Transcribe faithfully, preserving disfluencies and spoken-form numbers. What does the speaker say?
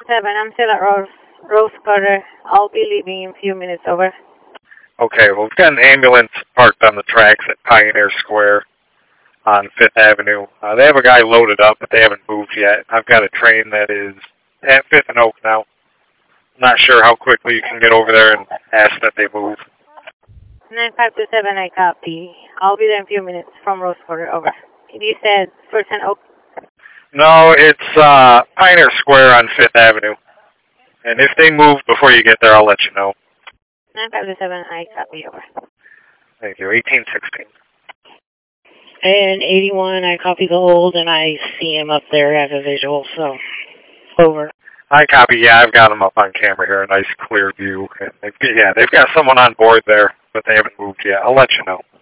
seven, I'm still at Rose, Rose Quarter. I'll be leaving in a few minutes, over. Okay, well, we've got an ambulance parked on the tracks at Pioneer Square on Fifth Avenue. Uh, they have a guy loaded up, but they haven't moved yet. I've got a train that is at Fifth and Oak now. Not sure how quickly you can get over there and ask that they move. nine five two seven, I copy. I'll be there in a few minutes from Rose Quarter, over. You said First and Oak? No, it's uh, Pioneer Square on Fifth Avenue. And if they move before you get there, I'll let you know. nine five two seven, I copy, over. Thank you. eighteen sixteen. And eighty-one, I copy the hold, and I see him up there as a visual, so over. I copy. Yeah, I've got them up on camera here. A nice clear view. And they've, yeah, they've got someone on board there, but they haven't moved yet. I'll let you know.